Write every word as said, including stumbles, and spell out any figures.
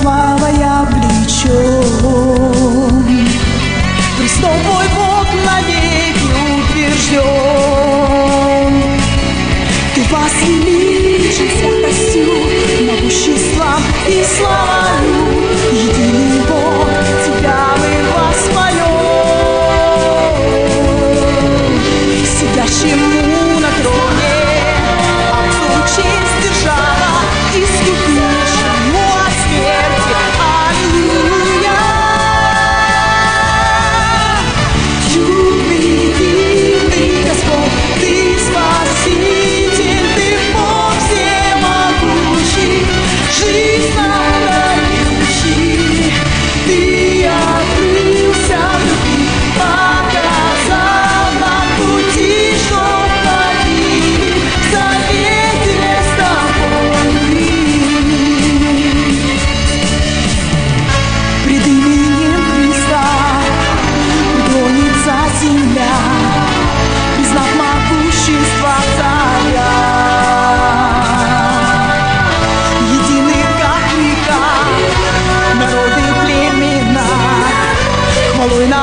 славой облечен. Престол твой, Бог, навеки утвержден. Ты возвеличен святостью, могуществом и славою. Единый Бог, тебя мы воспоем. Сидящему на троне, Отцу честь держава, искупившему от смерти. Аллилуйя! Любви ты, Господь, ты Спаситель, ты Бог всемогущий, жизнь нам дающий. Ты открылся в любви, показал нам пути, чтоб ходили в завете с тобой. Пред именем Христа преклонится земля, признав могущество Царя. Едины, как века, народы племена, хвалой на